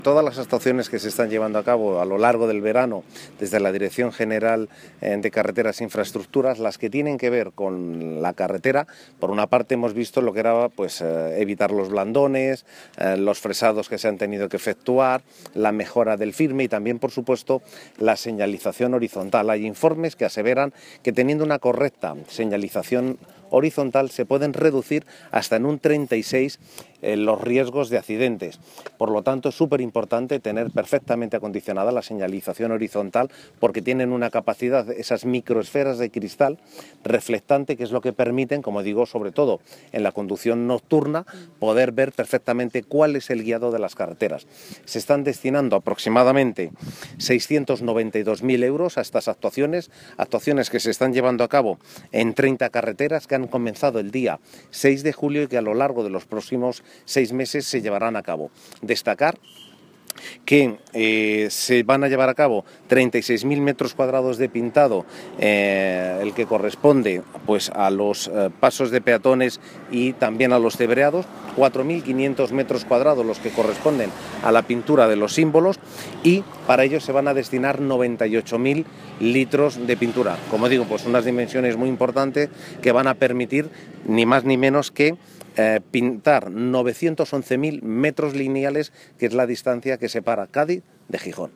Todas las actuaciones que se están llevando a cabo a lo largo del verano desde la Dirección General de Carreteras e Infraestructuras, las que tienen que ver con la carretera, por una parte hemos visto lo que era evitar los blandones, los fresados que se han tenido que efectuar, la mejora del firme y también, por supuesto, la señalización horizontal. Hay informes que aseveran que teniendo una correcta señalización horizontal se pueden reducir hasta en un 36 los riesgos de accidentes. Por lo tanto, es súper importante tener perfectamente acondicionada la señalización horizontal porque tienen una capacidad, esas microesferas de cristal reflectante, que es lo que permiten, como digo, sobre todo en la conducción nocturna, poder ver perfectamente cuál es el guiado de las carreteras. Se están destinando aproximadamente 692.000 euros a estas actuaciones que se están llevando a cabo en 30 carreteras que han comenzado el día 6 de julio y que a lo largo de los próximos 6 meses se llevarán a cabo. Destacar que se van a llevar a cabo 36.000 metros cuadrados de pintado, el que corresponde a los pasos de peatones y también a los cebreados, 4.500 metros cuadrados los que corresponden a la pintura de los símbolos, y para ello se van a destinar 98.000 litros de pintura. Como digo, unas dimensiones muy importantes que van a permitir ni más ni menos que pintar 911.000 metros lineales, que es la distancia que separa Cádiz de Gijón.